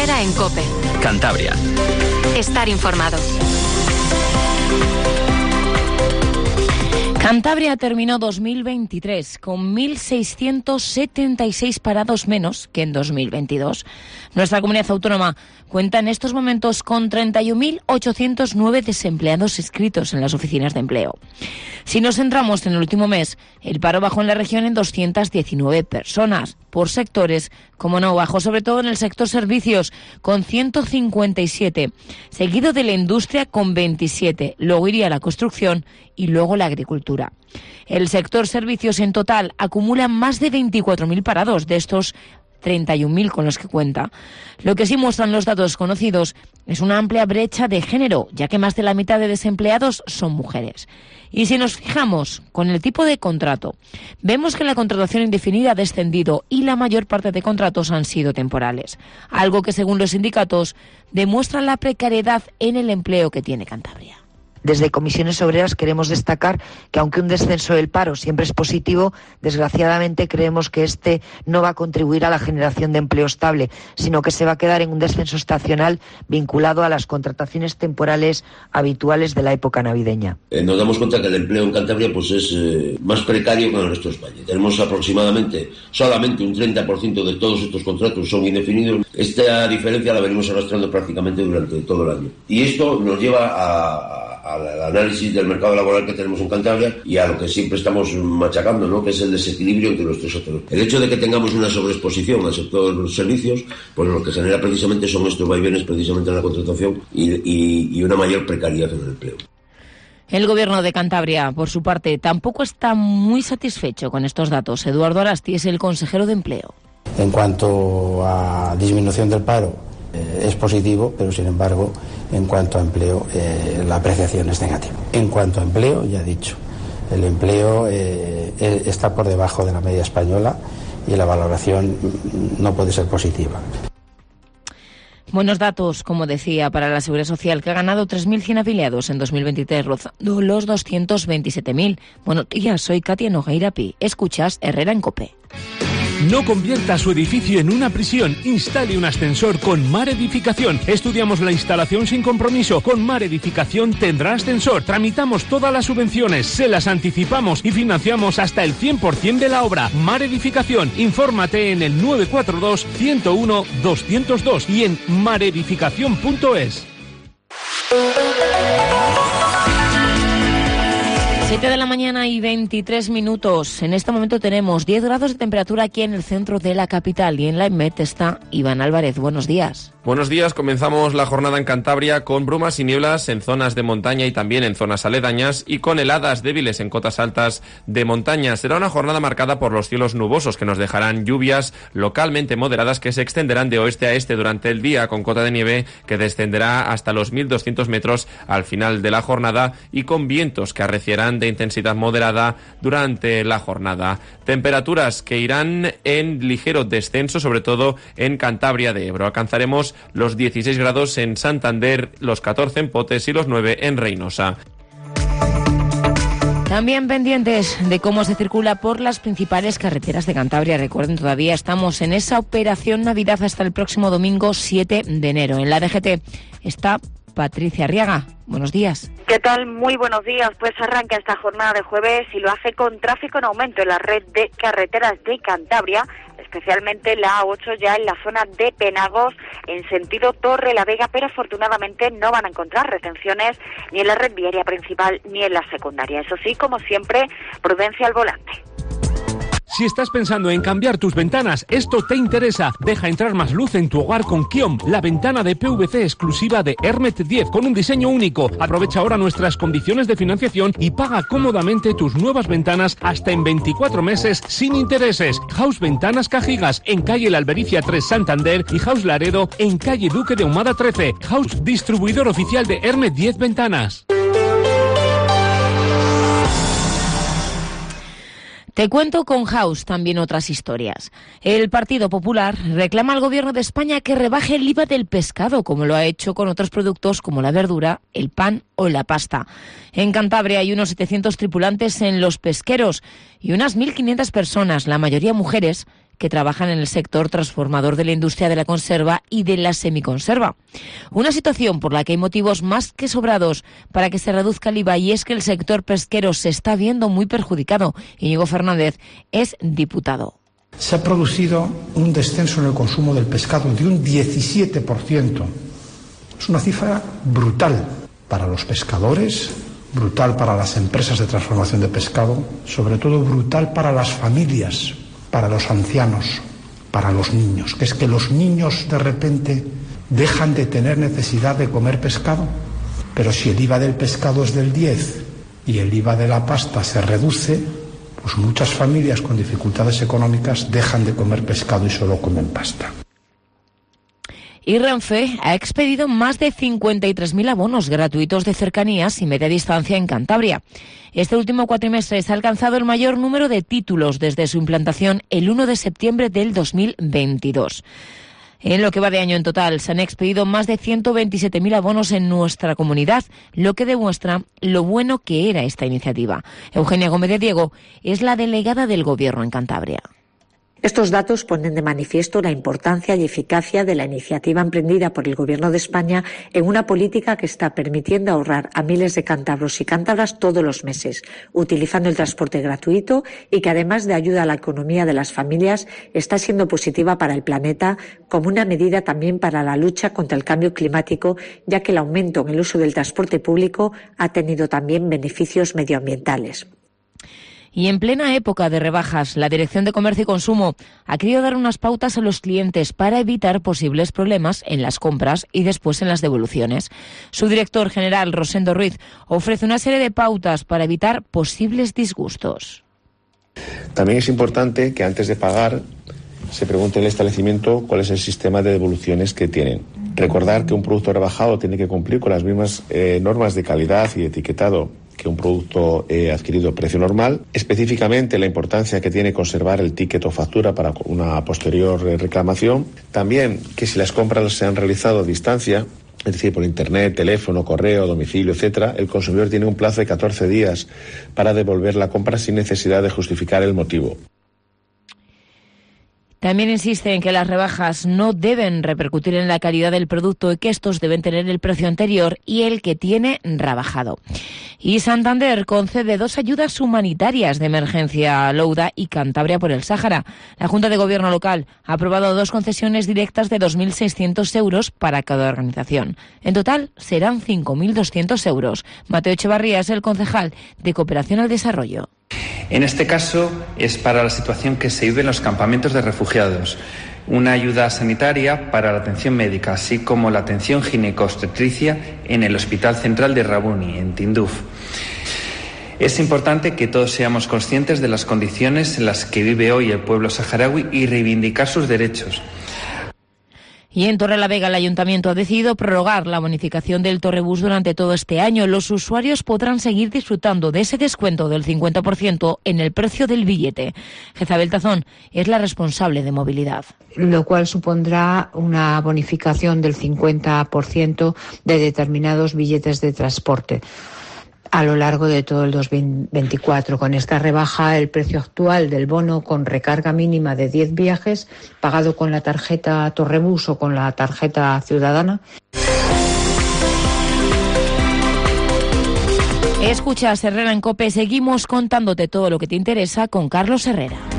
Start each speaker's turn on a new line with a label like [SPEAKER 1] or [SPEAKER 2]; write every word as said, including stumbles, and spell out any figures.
[SPEAKER 1] Herrera en COPE.
[SPEAKER 2] Cantabria.
[SPEAKER 1] Estar informado.
[SPEAKER 3] Cantabria terminó dos mil veintitrés con mil seiscientos setenta y seis parados menos que en dos mil veintidós. Nuestra comunidad autónoma cuenta en estos momentos con treinta y un mil ochocientos nueve desempleados inscritos en las oficinas de empleo. Si nos centramos en el último mes, el paro bajó en la región en doscientas diecinueve personas. Por sectores, como no, bajó sobre todo en el sector servicios, con ciento cincuenta y siete, seguido de la industria con veintisiete, luego iría la construcción y luego la agricultura. El sector servicios en total acumula más de veinticuatro mil parados, de estos treinta y un mil con los que cuenta. Lo que sí muestran los datos conocidos es una amplia brecha de género, ya que más de la mitad de desempleados son mujeres. Y si nos fijamos con el tipo de contrato, vemos que la contratación indefinida ha descendido y la mayor parte de contratos han sido temporales, algo que según los sindicatos demuestra la precariedad en el empleo que tiene Cantabria.
[SPEAKER 4] Desde Comisiones Obreras queremos destacar que aunque un descenso del paro siempre es positivo, desgraciadamente creemos que este no va a contribuir a la generación de empleo estable, sino que se va a quedar en un descenso estacional vinculado a las contrataciones temporales habituales de la época navideña.
[SPEAKER 5] Eh, nos damos cuenta que el empleo en Cantabria pues es eh, más precario que en el resto de España. Tenemos aproximadamente solamente un treinta por ciento de todos estos contratos son indefinidos. Esta diferencia la venimos arrastrando prácticamente durante todo el año. Y esto nos lleva a al análisis del mercado laboral que tenemos en Cantabria y a lo que siempre estamos machacando, ¿no?, que es el desequilibrio entre los tres sectores. El hecho de que tengamos una sobreexposición al sector de los servicios, pues lo que genera precisamente son estos vaivenes precisamente en la contratación y, y, y una mayor precariedad en el empleo.
[SPEAKER 3] El Gobierno de Cantabria, por su parte, tampoco está muy satisfecho con estos datos. Eduardo Arasti es el consejero de Empleo.
[SPEAKER 6] En cuanto a disminución del paro, eh, es positivo, pero sin embargo, en cuanto a empleo, eh, la apreciación es negativa. En cuanto a empleo, ya he dicho, el empleo eh, está por debajo de la media española y la valoración no puede ser positiva.
[SPEAKER 3] Buenos datos, como decía, para la Seguridad Social, que ha ganado tres mil cien afiliados en dos mil veintitrés, rozando los doscientos veintisiete mil. Buenos días, soy Katia Nogueirapi. Escuchas Herrera en COPE.
[SPEAKER 7] No convierta su edificio en una prisión. Instale un ascensor con Mar Edificación. Estudiamos la instalación sin compromiso. Con Mar Edificación tendrá ascensor. Tramitamos todas las subvenciones, se las anticipamos y financiamos hasta el cien por ciento de la obra. Mar Edificación. Infórmate en el nueve cuatro dos, ciento uno, doscientos dos y en maredificación punto es.
[SPEAKER 3] siete de la mañana y veintitrés minutos. En este momento tenemos diez grados de temperatura aquí en el centro de la capital y en la EMET está Iván Álvarez. Buenos días.
[SPEAKER 8] Buenos días, comenzamos la jornada en Cantabria con brumas y nieblas en zonas de montaña y también en zonas aledañas y con heladas débiles en cotas altas de montaña. Será una jornada marcada por los cielos nubosos que nos dejarán lluvias localmente moderadas que se extenderán de oeste a este durante el día con cota de nieve que descenderá hasta los mil doscientos metros al final de la jornada y con vientos que arreciarán de intensidad moderada durante la jornada. Temperaturas que irán en ligero descenso, sobre todo en Cantabria de Ebro. Alcanzaremos los dieciséis grados en Santander, los catorce en Potes y los nueve en Reynosa.
[SPEAKER 3] También pendientes de cómo se circula por las principales carreteras de Cantabria. Recuerden, todavía estamos en esa operación Navidad hasta el próximo domingo siete de enero. En la D G T está Patricia Arriaga. Buenos días.
[SPEAKER 9] ¿Qué tal? Muy buenos días. Pues arranca esta jornada de jueves y lo hace con tráfico en aumento en la red de carreteras de Cantabria, especialmente la A ocho ya en la zona de Penagos en sentido Torre-la-Vega, pero afortunadamente no van a encontrar retenciones ni en la red viaria principal ni en la secundaria. Eso sí, como siempre, prudencia al volante.
[SPEAKER 7] Si estás pensando en cambiar tus ventanas, esto te interesa. Deja entrar más luz en tu hogar con Kiom, la ventana de P V C exclusiva de Hermet diez con un diseño único. Aprovecha ahora nuestras condiciones de financiación y paga cómodamente tus nuevas ventanas hasta en veinticuatro meses sin intereses. House Ventanas Cajigas en calle La Albericia tres Santander y House Laredo en calle Duque de Ahumada trece. House distribuidor oficial de Hermet diez Ventanas.
[SPEAKER 3] Te cuento con House también otras historias. El Partido Popular reclama al Gobierno de España que rebaje el I V A del pescado, como lo ha hecho con otros productos como la verdura, el pan o la pasta. En Cantabria hay unos setecientos tripulantes en los pesqueros y unas mil quinientas personas, la mayoría mujeres, que trabajan en el sector transformador de la industria de la conserva y de la semiconserva. Una situación por la que hay motivos más que sobrados para que se reduzca el I V A, y es que el sector pesquero se está viendo muy perjudicado. Íñigo Fernández es diputado.
[SPEAKER 2] Se ha producido un descenso en el consumo del pescado de un diecisiete por ciento. Es una cifra brutal para los pescadores, brutal para las empresas de transformación de pescado, sobre todo brutal para las familias, para los ancianos, para los niños. Que es que los niños de repente dejan de tener necesidad de comer pescado, pero si el I V A del pescado es del diez y el I V A de la pasta se reduce, pues muchas familias con dificultades económicas dejan de comer pescado y solo comen pasta.
[SPEAKER 3] Y Renfe ha expedido más de cincuenta y tres mil abonos gratuitos de cercanías y media distancia en Cantabria. Este último cuatrimestre se ha alcanzado el mayor número de títulos desde su implantación el uno de septiembre del dos mil veintidós. En lo que va de año en total, se han expedido más de ciento veintisiete mil abonos en nuestra comunidad, lo que demuestra lo bueno que era esta iniciativa. Eugenia Gómez de Diego es la delegada del Gobierno en Cantabria.
[SPEAKER 10] Estos datos ponen de manifiesto la importancia y eficacia de la iniciativa emprendida por el Gobierno de España en una política que está permitiendo ahorrar a miles de cántabros y cántabras todos los meses, utilizando el transporte gratuito, y que además de ayuda a la economía de las familias, está siendo positiva para el planeta, como una medida también para la lucha contra el cambio climático, ya que el aumento en el uso del transporte público ha tenido también beneficios medioambientales.
[SPEAKER 3] Y en plena época de rebajas, la Dirección de Comercio y Consumo ha querido dar unas pautas a los clientes para evitar posibles problemas en las compras y después en las devoluciones. Su director general, Rosendo Ruiz, ofrece una serie de pautas para evitar posibles disgustos.
[SPEAKER 11] También es importante que antes de pagar se pregunte en el establecimiento cuál es el sistema de devoluciones que tienen. Recordar que un producto rebajado tiene que cumplir con las mismas eh, normas de calidad y etiquetado que un producto eh, adquirido a precio normal. Específicamente la importancia que tiene conservar el ticket o factura para una posterior eh, reclamación. También que si las compras se han realizado a distancia, es decir, por internet, teléfono, correo, domicilio, etcétera, el consumidor tiene un plazo de catorce días para devolver la compra sin necesidad de justificar el motivo.
[SPEAKER 3] También insiste en que las rebajas no deben repercutir en la calidad del producto y que estos deben tener el precio anterior y el que tiene rebajado. Y Santander concede dos ayudas humanitarias de emergencia a Louda y Cantabria por el Sáhara. La Junta de Gobierno local ha aprobado dos concesiones directas de dos mil seiscientos euros para cada organización. En total serán cinco mil doscientos euros. Mateo Echevarría es el concejal de Cooperación al Desarrollo.
[SPEAKER 12] En este caso es para la situación que se vive en los campamentos de refugiados, una ayuda sanitaria para la atención médica, así como la atención gineco-obstetricia en el Hospital Central de Rabuni, en Tinduf. Es importante que todos seamos conscientes de las condiciones en las que vive hoy el pueblo saharaui y reivindicar sus derechos.
[SPEAKER 3] Y en Torrelavega el Ayuntamiento ha decidido prorrogar la bonificación del Torrebús durante todo este año. Los usuarios podrán seguir disfrutando de ese descuento del cincuenta por ciento en el precio del billete. Jezabel Tazón es la responsable de movilidad.
[SPEAKER 13] Lo cual supondrá una bonificación del cincuenta por ciento de determinados billetes de transporte a lo largo de todo el dos mil veinticuatro. Con esta rebaja, el precio actual del bono con recarga mínima de diez viajes, pagado con la tarjeta Torrebús o con la tarjeta Ciudadana.
[SPEAKER 3] Escuchas Herrera en COPE. Seguimos contándote todo lo que te interesa con Carlos Herrera.